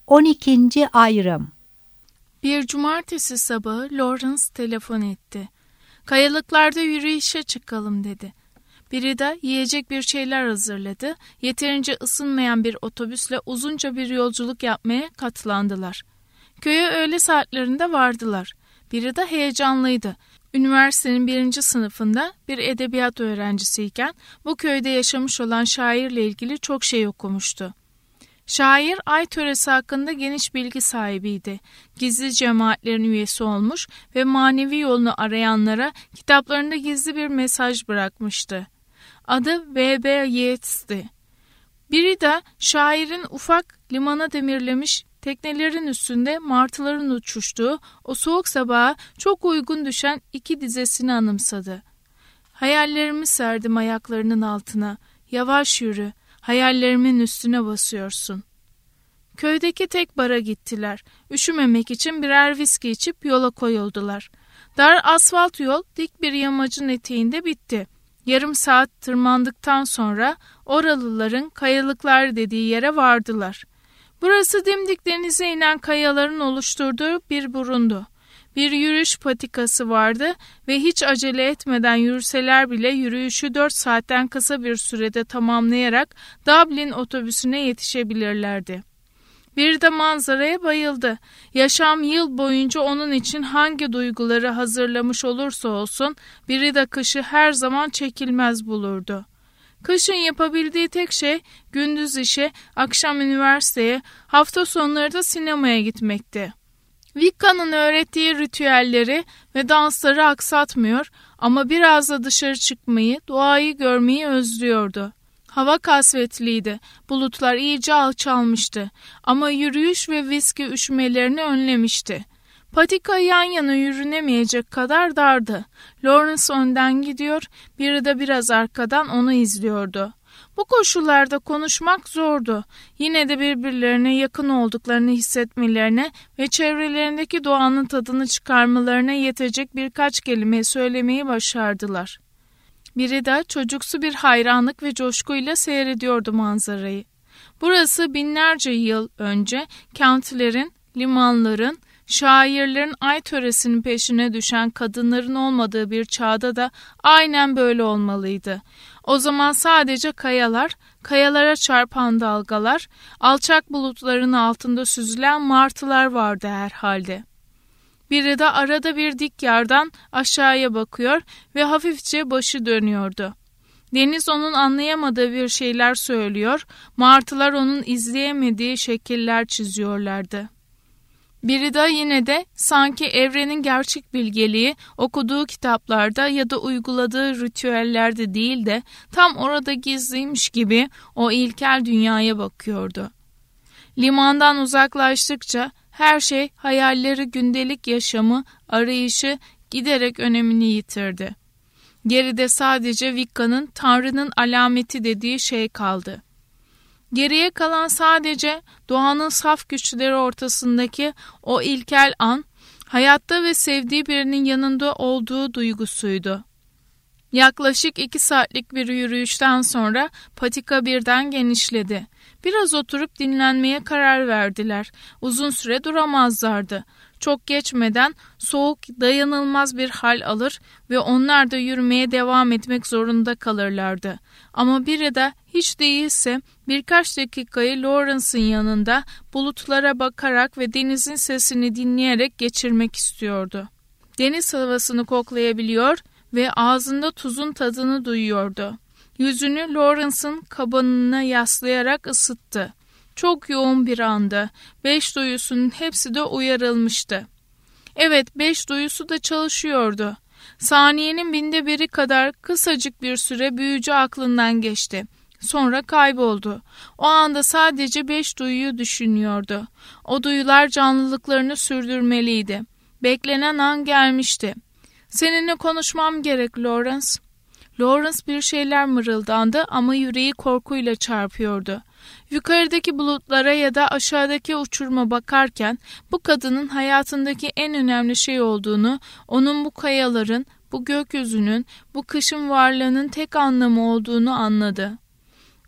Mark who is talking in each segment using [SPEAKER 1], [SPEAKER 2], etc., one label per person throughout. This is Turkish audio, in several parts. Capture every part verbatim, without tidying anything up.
[SPEAKER 1] on ikinci ayrım.
[SPEAKER 2] Bir cumartesi sabahı Lawrence telefon etti. Kayalıklarda yürüyüşe çıkalım dedi. Biri de yiyecek bir şeyler hazırladı. Yeterince ısınmayan bir otobüsle uzunca bir yolculuk yapmaya katlandılar. Köye öğle saatlerinde vardılar. Biri de heyecanlıydı. Üniversitenin birinci sınıfında bir edebiyat öğrencisiyken bu köyde yaşamış olan şairle ilgili çok şey okumuştu. Şair ay töresi hakkında geniş bilgi sahibiydi. Gizli cemaatlerin üyesi olmuş ve manevi yolunu arayanlara kitaplarında gizli bir mesaj bırakmıştı. Adı V B Yeats'ti. Biri de şairin ufak limana demirlemiş teknelerin üstünde martıların uçuştuğu o soğuk sabaha çok uygun düşen iki dizesini anımsadı. Hayallerimi serdim ayaklarının altına. Yavaş yürü, hayallerimin üstüne basıyorsun. Köydeki tek bara gittiler. Üşümemek için birer viski içip yola koyuldular. Dar asfalt yol dik bir yamacın eteğinde bitti. Yarım saat tırmandıktan sonra oralıların kayalıklar dediği yere vardılar. Burası dimdik denize inen kayaların oluşturduğu bir burundu. Bir yürüyüş patikası vardı ve hiç acele etmeden yürüseler bile yürüyüşü dört saatten kısa bir sürede tamamlayarak Dublin otobüsüne yetişebilirlerdi. Bir de manzaraya bayıldı. Yaşam yıl boyunca onun için hangi duyguları hazırlamış olursa olsun biri de kışı her zaman çekilmez bulurdu. Kışın yapabildiği tek şey gündüz işe, akşam üniversiteye, hafta sonları da sinemaya gitmekti. Wicca'nın öğrettiği ritüelleri ve dansları aksatmıyor ama biraz da dışarı çıkmayı, doğayı görmeyi özlüyordu. Hava kasvetliydi, bulutlar iyice alçalmıştı ama yürüyüş ve viski üşümelerini önlemişti. Patika yan yana yürünemeyecek kadar dardı. Lawrence önden gidiyor, biri de biraz arkadan onu izliyordu. Bu koşullarda konuşmak zordu. Yine de birbirlerine yakın olduklarını hissetmelerine ve çevrelerindeki doğanın tadını çıkarmalarına yetecek birkaç kelime söylemeyi başardılar. Biri de çocuksu bir hayranlık ve coşkuyla seyrediyordu manzarayı. Burası binlerce yıl önce kentlerin, limanların, şairlerin ay töresinin peşine düşen kadınların olmadığı bir çağda da aynen böyle olmalıydı. O zaman sadece kayalar, kayalara çarpan dalgalar, alçak bulutların altında süzülen martılar vardı herhalde. Biri de arada bir dik yerden aşağıya bakıyor ve hafifçe başı dönüyordu. Deniz onun anlayamadığı bir şeyler söylüyor, martılar onun izleyemediği şekiller çiziyorlardı. Biri de yine de sanki evrenin gerçek bilgeliği okuduğu kitaplarda ya da uyguladığı ritüellerde değil de tam orada gizliymiş gibi o ilkel dünyaya bakıyordu. Limandan uzaklaştıkça her şey hayalleri, gündelik yaşamı, arayışı giderek önemini yitirdi. Geride sadece Wicca'nın Tanrı'nın alameti dediği şey kaldı. Geriye kalan sadece doğanın saf güçleri ortasındaki o ilkel an, hayatta ve sevdiği birinin yanında olduğu duygusuydu. Yaklaşık iki saatlik bir yürüyüşten sonra patika birden genişledi. Biraz oturup dinlenmeye karar verdiler. Uzun süre duramazlardı. Çok geçmeden soğuk dayanılmaz bir hal alır ve onlar da yürümeye devam etmek zorunda kalırlardı. Ama biri de hiç değilse birkaç dakikayı Lawrence'ın yanında bulutlara bakarak ve denizin sesini dinleyerek geçirmek istiyordu. Deniz havasını koklayabiliyor ve ağzında tuzun tadını duyuyordu. Yüzünü Lawrence'ın kabanına yaslayarak ısıttı. Çok yoğun bir anda. Beş duyusunun hepsi de uyarılmıştı. Evet, beş duyusu da çalışıyordu. Saniyenin binde biri kadar kısacık bir süre büyücü aklından geçti. Sonra kayboldu. O anda sadece beş duyuyu düşünüyordu. O duyular canlılıklarını sürdürmeliydi. Beklenen an gelmişti. "Seninle konuşmam gerek Lawrence." Lawrence bir şeyler mırıldandı ama yüreği korkuyla çarpıyordu. Yukarıdaki bulutlara ya da aşağıdaki uçuruma bakarken bu kadının hayatındaki en önemli şey olduğunu, onun bu kayaların, bu gökyüzünün, bu kışın varlığının tek anlamı olduğunu anladı.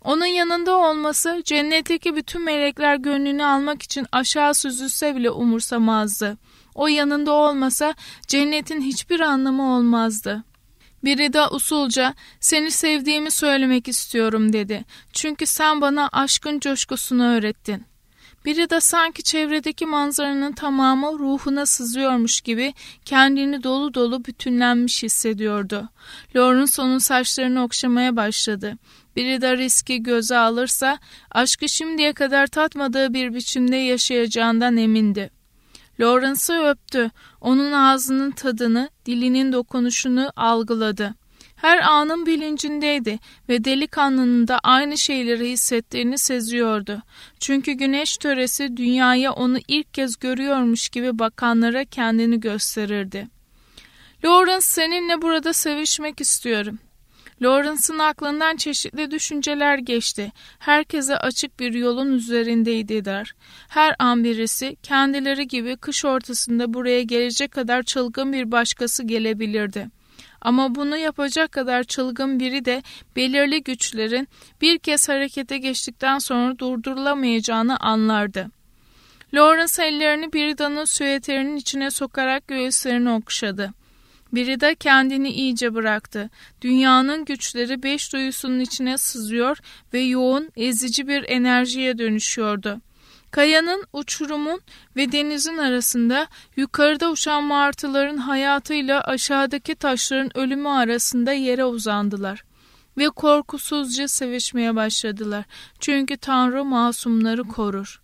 [SPEAKER 2] Onun yanında olması cennetteki bütün melekler gönlünü almak için aşağı süzülse bile umursamazdı. O yanında olmasa cennetin hiçbir anlamı olmazdı. Biri de usulca seni sevdiğimi söylemek istiyorum dedi. Çünkü sen bana aşkın coşkusunu öğrettin. Biri de sanki çevredeki manzaranın tamamı ruhuna sızıyormuş gibi kendini dolu dolu bütünlenmiş hissediyordu. Lawrence onun saçlarını okşamaya başladı. Biri de riski göze alırsa aşkı şimdiye kadar tatmadığı bir biçimde yaşayacağından emindi. Lawrence'ı öptü. Onun ağzının tadını, dilinin dokunuşunu algıladı. Her anın bilincindeydi ve delikanlının da aynı şeyleri hissettiğini seziyordu. Çünkü güneş töresi dünyaya onu ilk kez görüyormuş gibi bakanlara kendini gösterirdi. Lawrence, seninle burada sevişmek istiyorum. Lawrence'ın aklından çeşitli düşünceler geçti. Herkese açık bir yolun üzerindeydiler. Her an birisi kendileri gibi kış ortasında buraya gelecek kadar çılgın bir başkası gelebilirdi. Ama bunu yapacak kadar çılgın biri de belirli güçlerin bir kez harekete geçtikten sonra durdurulamayacağını anlardı. Lawrence ellerini Birida'nın süeterinin içine sokarak göğüslerini okşadı. Birida kendini iyice bıraktı. Dünyanın güçleri beş duyusunun içine sızıyor ve yoğun, ezici bir enerjiye dönüşüyordu. Kayanın, uçurumun ve denizin arasında yukarıda uçan martıların hayatıyla aşağıdaki taşların ölümü arasında yere uzandılar. Ve korkusuzca sevişmeye başladılar. Çünkü Tanrı masumları korur.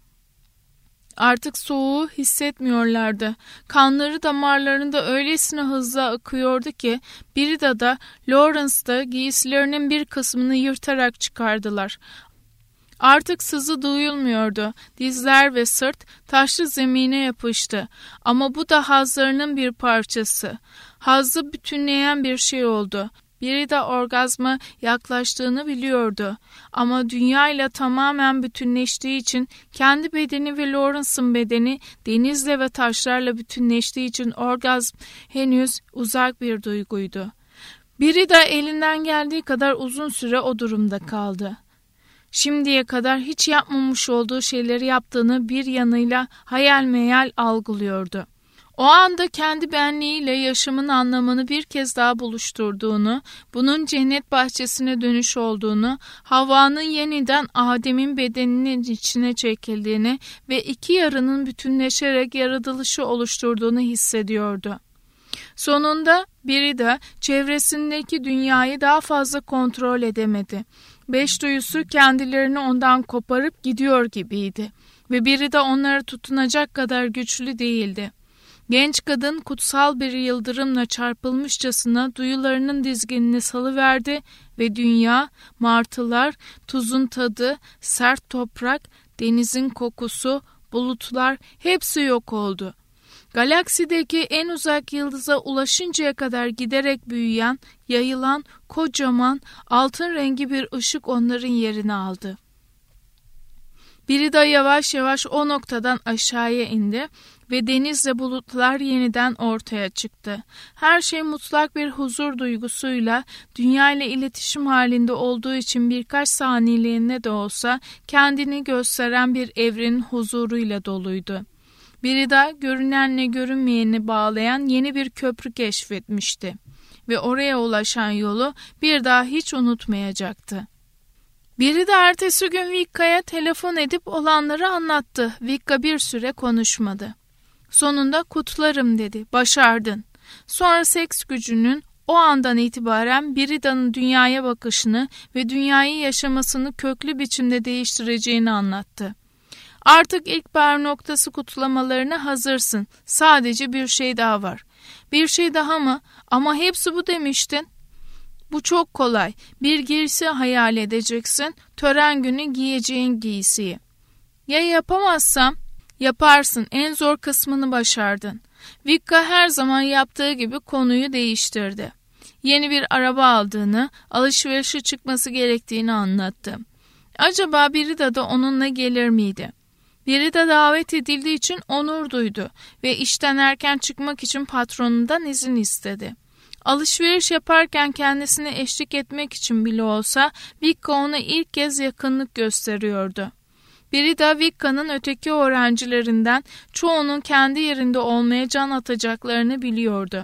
[SPEAKER 2] Artık soğuğu hissetmiyorlardı. Kanları damarlarında öylesine hızlı akıyordu ki Birida da Lawrence da giysilerinin bir kısmını yırtarak çıkardılar. Artık sızı duyulmuyordu. Dizler ve sırt taşlı zemine yapıştı. Ama bu da hazlarının bir parçası. Hazzı bütünleyen bir şey oldu. Biri de orgazma yaklaştığını biliyordu. Ama dünyayla tamamen bütünleştiği için kendi bedeni ve Lawrence'ın bedeni denizle ve taşlarla bütünleştiği için orgazm henüz uzak bir duyguydu. Biri de elinden geldiği kadar uzun süre o durumda kaldı. Şimdiye kadar hiç yapmamış olduğu şeyleri yaptığını bir yanıyla hayal meyal algılıyordu. O anda kendi benliğiyle yaşamın anlamını bir kez daha buluşturduğunu, bunun cennet bahçesine dönüş olduğunu, Havva'nın yeniden Adem'in bedeninin içine çekildiğini ve iki yarının bütünleşerek yaratılışı oluşturduğunu hissediyordu. Sonunda biri de çevresindeki dünyayı daha fazla kontrol edemedi. Beş duyusu kendilerini ondan koparıp gidiyor gibiydi ve biri de onlara tutunacak kadar güçlü değildi. Genç kadın kutsal bir yıldırımla çarpılmışçasına duyularının dizginini salıverdi ve dünya, martılar, tuzun tadı, sert toprak, denizin kokusu, bulutlar hepsi yok oldu. Galaksideki en uzak yıldıza ulaşıncaya kadar giderek büyüyen, yayılan, kocaman, altın rengi bir ışık onların yerini aldı. Biri de yavaş yavaş o noktadan aşağıya indi ve denizle bulutlar yeniden ortaya çıktı. Her şey mutlak bir huzur duygusuyla, dünya ile iletişim halinde olduğu için birkaç saniyeliğine de olsa kendini gösteren bir evrenin huzuruyla doluydu. Biri de görünenle görünmeyeni bağlayan yeni bir köprü keşfetmişti ve oraya ulaşan yolu bir daha hiç unutmayacaktı. Biri de ertesi gün Vikka'ya telefon edip olanları anlattı. Vikka bir süre konuşmadı. Sonunda kutlarım dedi, başardın. Sonra seks gücünün o andan itibaren Birida'nın dünyaya bakışını ve dünyayı yaşamasını köklü biçimde değiştireceğini anlattı. Artık ilkbahar noktası kutlamalarına hazırsın. Sadece bir şey daha var. Bir şey daha mı? Ama hepsi bu demiştin. Bu çok kolay. Bir giysi hayal edeceksin. Tören günü giyeceğin giysiyi. Ya yapamazsam? Yaparsın. En zor kısmını başardın. Vikka her zaman yaptığı gibi konuyu değiştirdi. Yeni bir araba aldığını, alışverişe çıkması gerektiğini anlattı. Acaba Birida da onunla gelir miydi? Birida davet edildiği için onur duydu ve işten erken çıkmak için patronundan izin istedi. Alışveriş yaparken kendisine eşlik etmek için bile olsa Vicka ona ilk kez yakınlık gösteriyordu. Brida Vicca'nın öteki öğrencilerinden çoğunun kendi yerinde olmaya can atacaklarını biliyordu.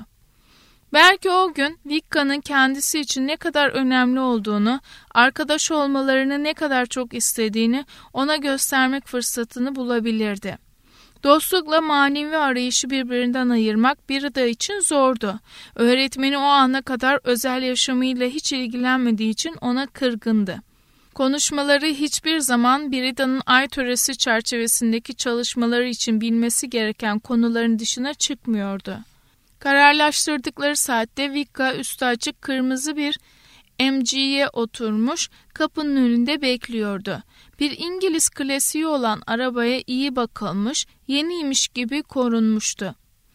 [SPEAKER 2] Belki o gün Vicca'nın kendisi için ne kadar önemli olduğunu, arkadaş olmalarını ne kadar çok istediğini ona göstermek fırsatını bulabilirdi. Dostlukla manevi arayışı birbirinden ayırmak Brida için zordu. Öğretmeni o ana kadar özel yaşamıyla hiç ilgilenmediği için ona kırgındı. Konuşmaları hiçbir zaman Brida'nın ay töresi çerçevesindeki çalışmaları için bilmesi gereken konuların dışına çıkmıyordu. Kararlaştırdıkları saatte Vicka üstü açık kırmızı bir M G'ye oturmuş kapının önünde bekliyordu. Bir İngiliz klasiği olan arabaya iyi bakılmış, yeniymiş gibi korunmuştu.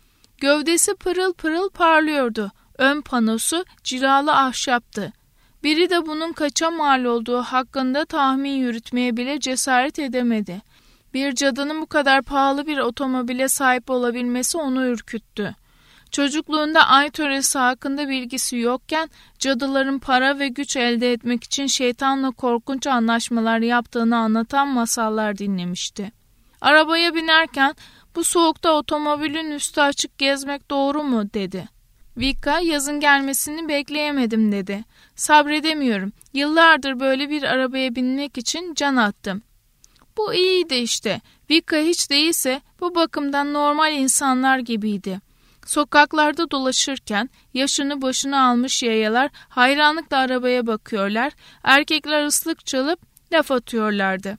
[SPEAKER 2] Gövdesi pırıl pırıl parlıyordu. Ön panosu cilalı ahşaptı. Biri de bunun kaça mal olduğu hakkında tahmin yürütmeye bile cesaret edemedi. Bir cadının bu kadar pahalı bir otomobile sahip olabilmesi onu ürküttü. Çocukluğunda ay töresi hakkında bilgisi yokken cadıların para ve güç elde etmek için şeytanla korkunç anlaşmalar yaptığını anlatan masallar dinlemişti. Arabaya binerken "Bu soğukta otomobilin üstü açık gezmek doğru mu?" dedi. Vicka "Yazın gelmesini bekleyemedim" dedi. "Sabredemiyorum. Yıllardır böyle bir arabaya binmek için can attım." Bu iyiydi işte. Vicka hiç değilse bu bakımdan normal insanlar gibiydi. Sokaklarda dolaşırken yaşını başına almış yayalar hayranlıkla arabaya bakıyorlar, erkekler ıslık çalıp laf atıyorlardı.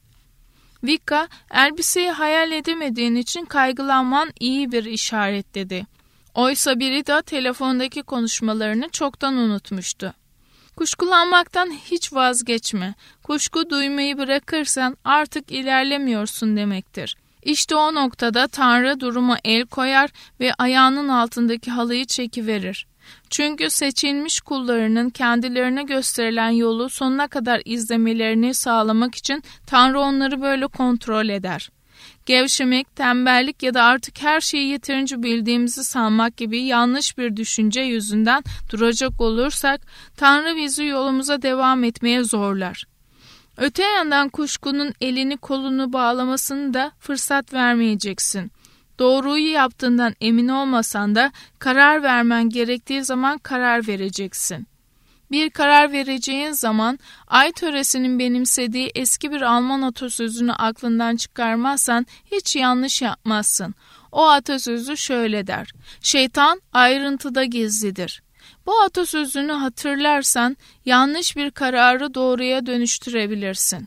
[SPEAKER 2] Vicka, elbiseyi hayal edemediğin için kaygılanman iyi bir işaret dedi. Oysa biri de telefondaki konuşmalarını çoktan unutmuştu. Kuşkulanmaktan hiç vazgeçme. Kuşku duymayı bırakırsan artık ilerlemiyorsun demektir. İşte o noktada Tanrı duruma el koyar ve ayağının altındaki halıyı çekiverir. Çünkü seçilmiş kullarının kendilerine gösterilen yolu sonuna kadar izlemelerini sağlamak için Tanrı onları böyle kontrol eder. Gevşemek, tembellik ya da artık her şeyi yeterince bildiğimizi sanmak gibi yanlış bir düşünce yüzünden duracak olursak Tanrı bizi yolumuza devam etmeye zorlar. Öte yandan kuşkunun elini kolunu bağlamasını da fırsat vermeyeceksin. Doğruyu yaptığından emin olmasan da karar vermen gerektiği zaman karar vereceksin. Bir karar vereceğin zaman ay töresinin benimsediği eski bir Alman atasözünü aklından çıkarmazsan hiç yanlış yapmazsın. O atasözü şöyle der: "Şeytan ayrıntıda gizlidir." Bu atasözünü hatırlarsan yanlış bir kararı doğruya dönüştürebilirsin.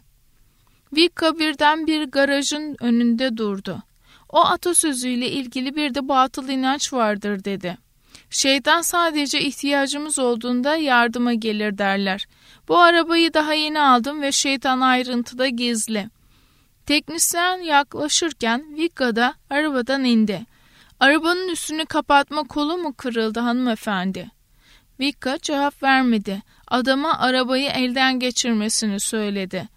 [SPEAKER 2] Vicka birden bir garajın önünde durdu. O atasözüyle ilgili bir de batıl inanç vardır dedi. Şeytan sadece ihtiyacımız olduğunda yardıma gelir derler. Bu arabayı daha yeni aldım ve şeytan ayrıntıda gizli. Teknisyen yaklaşırken Vicka da arabadan indi. "Arabanın üstünü kapatma kolu mu kırıldı hanımefendi?" Vicka cevap vermedi. Adama arabayı elden geçirmesini söyledi.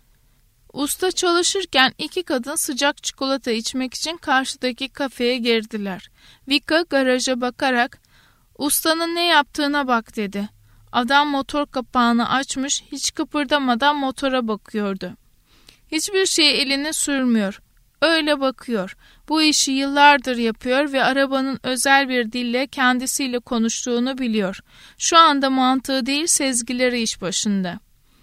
[SPEAKER 2] Usta çalışırken iki kadın sıcak çikolata içmek için karşıdaki kafeye girdiler. Vicka garaja bakarak "Ustanın ne yaptığına bak" dedi. Adam motor kapağını açmış, hiç kıpırdamadan motora bakıyordu. Hiçbir şeye elini sürmüyor. Öyle bakıyor. Bu işi yıllardır yapıyor ve arabanın özel bir dille kendisiyle konuştuğunu biliyor. Şu anda mantığı değil, sezgileri iş başında.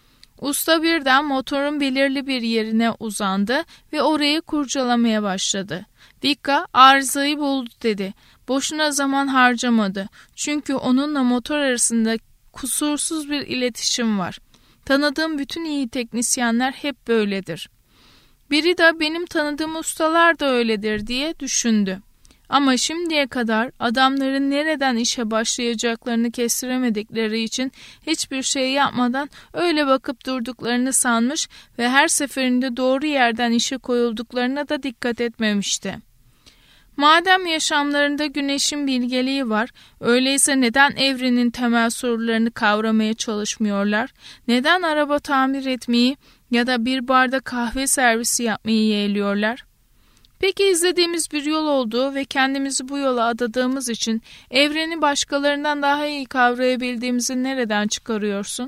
[SPEAKER 2] Usta birden motorun belirli bir yerine uzandı ve orayı kurcalamaya başladı. Vicka arızayı buldu dedi. Boşuna zaman harcamadı. Çünkü onunla motor arasında kusursuz bir iletişim var. Tanıdığım bütün iyi teknisyenler hep böyledir. Biri de benim tanıdığım ustalar da öyledir diye düşündü. Ama şimdiye kadar adamların nereden işe başlayacaklarını kestiremedikleri için hiçbir şey yapmadan öyle bakıp durduklarını sanmış ve her seferinde doğru yerden işe koyulduklarına da dikkat etmemişti. Madem yaşamlarında güneşin bilgeliği var, öyleyse neden evrenin temel sorularını kavramaya çalışmıyorlar? Neden araba tamir etmeyi ya da bir barda kahve servisi yapmayı yeğliyorlar? Peki izlediğimiz bir yol olduğu ve kendimizi bu yola adadığımız için evreni başkalarından daha iyi kavrayabildiğimizi nereden çıkarıyorsun?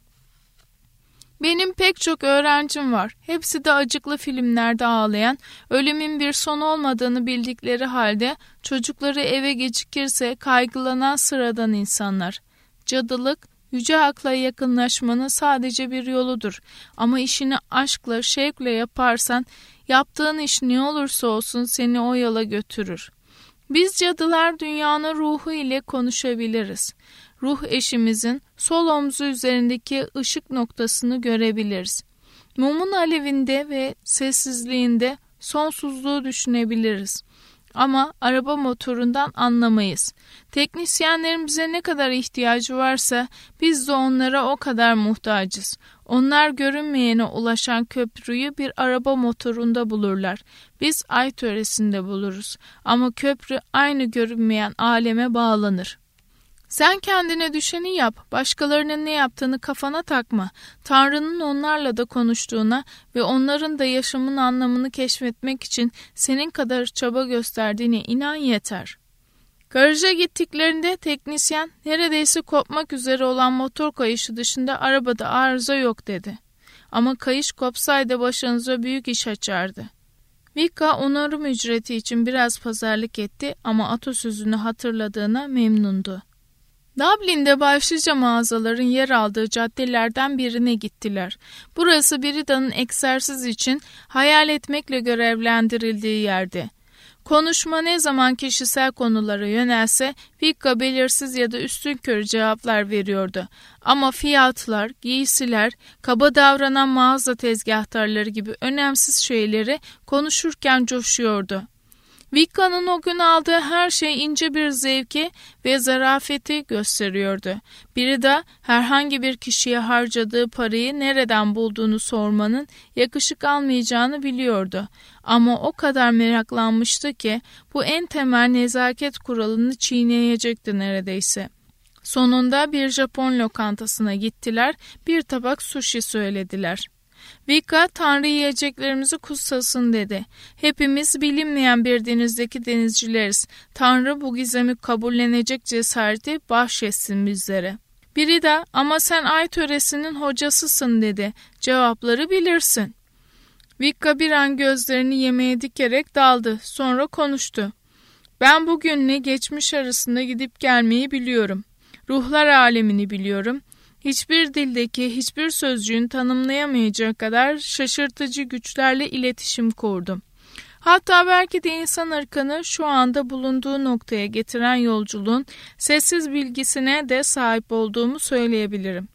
[SPEAKER 2] Benim pek çok öğrencim var. Hepsi de acıklı filmlerde ağlayan, ölümün bir son olmadığını bildikleri halde çocukları eve gecikirse kaygılanan sıradan insanlar. Cadılık, yüce akla yakınlaşmanın sadece bir yoludur. Ama işini aşkla, şevkle yaparsan, yaptığın iş ne olursa olsun seni o yola götürür. Biz cadılar dünyanın ruhu ile konuşabiliriz. Ruh eşimizin sol omzu üzerindeki ışık noktasını görebiliriz. Mumun alevinde ve sessizliğinde sonsuzluğu düşünebiliriz. Ama araba motorundan anlamayız. Teknisyenlerin bize ne kadar ihtiyacı varsa biz de onlara o kadar muhtacız. Onlar görünmeyene ulaşan köprüyü bir araba motorunda bulurlar. Biz ay töresinde buluruz. Ama köprü aynı görünmeyen aleme bağlanır. Sen kendine düşeni yap, başkalarının ne yaptığını kafana takma. Tanrı'nın onlarla da konuştuğuna ve onların da yaşamın anlamını keşfetmek için senin kadar çaba gösterdiğine inan yeter. Garaja gittiklerinde teknisyen neredeyse kopmak üzere olan motor kayışı dışında arabada arıza yok dedi. Ama kayış kopsaydı başınıza büyük iş açardı. Vika onarım ücreti için biraz pazarlık etti ama atasözünü hatırladığına memnundu. Dublin'de başlıca mağazaların yer aldığı caddelerden birine gittiler. Burası Brida'nın egzersiz için hayal etmekle görevlendirildiği yerdi. Konuşma ne zaman kişisel konulara yönelse Vika belirsiz ya da üstünkörü cevaplar veriyordu. Ama fiyatlar, giysiler, kaba davranan mağaza tezgahtarları gibi önemsiz şeyleri konuşurken coşuyordu. Vika'nın o gün aldığı her şey ince bir zevki ve zarafeti gösteriyordu. Biri de herhangi bir kişiye harcadığı parayı nereden bulduğunu sormanın yakışık almayacağını biliyordu. Ama o kadar meraklanmıştı ki bu en temel nezaket kuralını çiğneyecekti neredeyse. Sonunda bir Japon lokantasına gittiler, bir tabak sushi söylediler. Vika, Tanrı yiyeceklerimizi kutsasın dedi. Hepimiz bilinmeyen bir denizdeki denizcileriz. Tanrı bu gizemi kabullenecek cesareti bahşetsin bizlere. Biri de ama sen ay töresinin hocasısın dedi. Cevapları bilirsin. Vika bir an gözlerini yemeğe dikerek daldı. Sonra konuştu. Ben bugünle geçmiş arasında gidip gelmeyi biliyorum. Ruhlar alemini biliyorum. Hiçbir dildeki hiçbir sözcüğün tanımlayamayacağı kadar şaşırtıcı güçlerle iletişim kurdum. Hatta belki de insan ırkını şu anda bulunduğu noktaya getiren yolculuğun sessiz bilgisine de sahip olduğumu söyleyebilirim.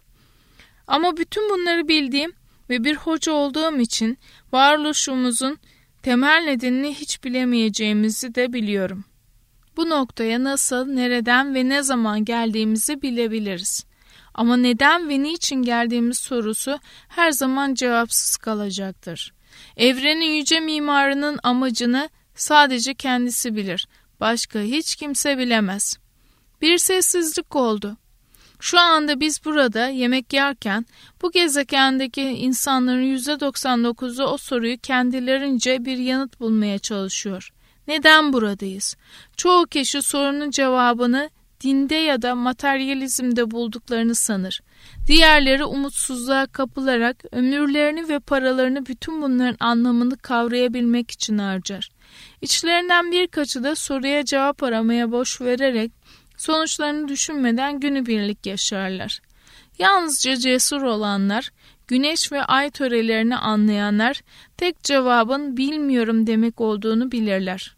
[SPEAKER 2] Ama bütün bunları bildiğim ve bir hoca olduğum için varoluşumuzun temel nedenini hiç bilemeyeceğimizi de biliyorum. Bu noktaya nasıl, nereden ve ne zaman geldiğimizi bilebiliriz. Ama neden ve niçin geldiğimiz sorusu her zaman cevapsız kalacaktır. Evrenin yüce mimarının amacını sadece kendisi bilir. Başka hiç kimse bilemez. Bir sessizlik oldu. Şu anda biz burada yemek yerken bu gezegendeki insanların yüzde doksan dokuzu o soruyu kendilerince bir yanıt bulmaya çalışıyor. Neden buradayız? Çoğu kişi sorunun cevabını dinde ya da materyalizmde bulduklarını sanır. Diğerleri umutsuzluğa kapılarak ömürlerini ve paralarını bütün bunların anlamını kavrayabilmek için harcar. İçlerinden birkaçı da soruya cevap aramaya boş vererek sonuçlarını düşünmeden günübirlik yaşarlar. Yalnızca cesur olanlar, güneş ve ay törelerini anlayanlar tek cevabın bilmiyorum demek olduğunu bilirler.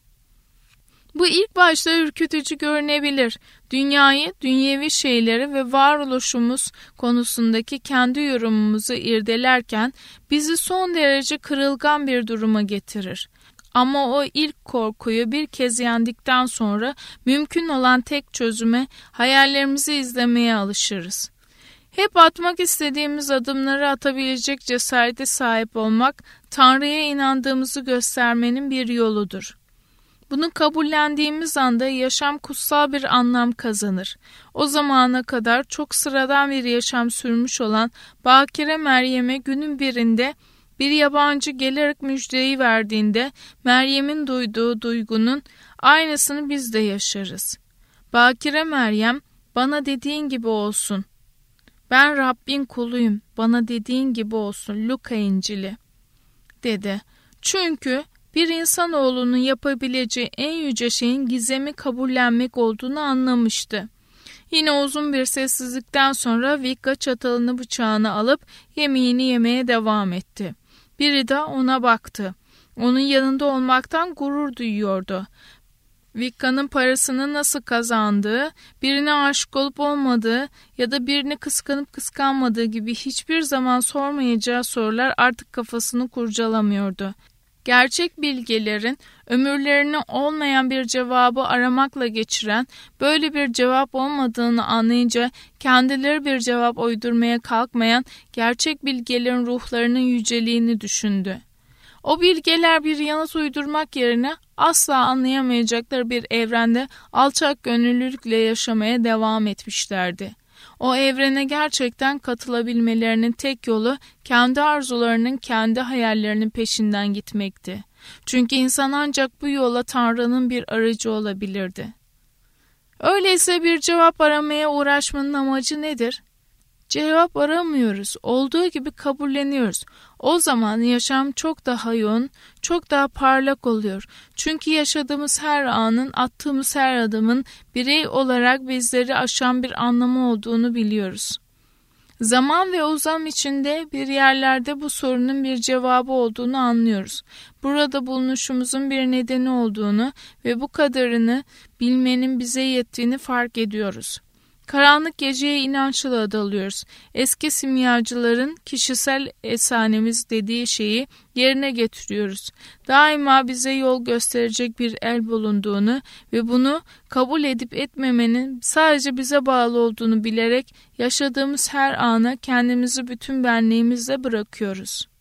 [SPEAKER 2] Bu ilk başta ürkütücü görünebilir. Dünyayı, dünyevi şeyleri ve varoluşumuz konusundaki kendi yorumumuzu irdelerken bizi son derece kırılgan bir duruma getirir. Ama o ilk korkuyu bir kez yendikten sonra mümkün olan tek çözüme hayallerimizi izlemeye alışırız. Hep atmak istediğimiz adımları atabilecek cesarete sahip olmak, Tanrı'ya inandığımızı göstermenin bir yoludur. Bunu kabullendiğimiz anda yaşam kutsal bir anlam kazanır. O zamana kadar çok sıradan bir yaşam sürmüş olan Bakire Meryem'e günün birinde Bir yabancı gelerek müjdeyi verdiğinde Meryem'in duyduğu duygunun aynısını biz de yaşarız. Bakire Meryem, bana dediğin gibi olsun. Ben Rabbin kuluyum, bana dediğin gibi olsun. Luka İncili dedi. Çünkü bir insanoğlunun yapabileceği en yüce şeyin gizemi kabullenmek olduğunu anlamıştı. Yine uzun bir sessizlikten sonra Vikka çatalını bıçağını alıp yemeğini yemeye devam etti. Biri de ona baktı. Onun yanında olmaktan gurur duyuyordu. Vikka'nın parasını nasıl kazandığı, birine aşık olup olmadığı ya da birini kıskanıp kıskanmadığı gibi hiçbir zaman sormayacağı sorular artık kafasını kurcalamıyordu. Gerçek bilgelerin ömürlerini olmayan bir cevabı aramakla geçiren, böyle bir cevap olmadığını anlayınca kendileri bir cevap uydurmaya kalkmayan gerçek bilgelerin ruhlarının yüceliğini düşündü. O bilgeler bir yanıt uydurmak yerine asla anlayamayacakları bir evrende alçak gönüllülükle yaşamaya devam etmişlerdi. O evrene gerçekten katılabilmelerinin tek yolu kendi arzularının, kendi hayallerinin peşinden gitmekti. Çünkü insan ancak bu yola Tanrı'nın bir aracı olabilirdi. Öyleyse bir cevap aramaya uğraşmanın amacı nedir? Cevap aramıyoruz, olduğu gibi kabulleniyoruz. O zaman yaşam çok daha yoğun, çok daha parlak oluyor. Çünkü yaşadığımız her anın, attığımız her adımın birey olarak bizleri aşan bir anlamı olduğunu biliyoruz. Zaman ve uzam içinde bir yerlerde bu sorunun bir cevabı olduğunu anlıyoruz. Burada bulunuşumuzun bir nedeni olduğunu ve bu kadarını bilmenin bize yettiğini fark ediyoruz. Karanlık geceye inançla dalıyoruz. Eski simyacıların kişisel efsanemiz dediği şeyi yerine getiriyoruz. Daima bize yol gösterecek bir el bulunduğunu ve bunu kabul edip etmemenin sadece bize bağlı olduğunu bilerek yaşadığımız her ana kendimizi bütün benliğimizle bırakıyoruz.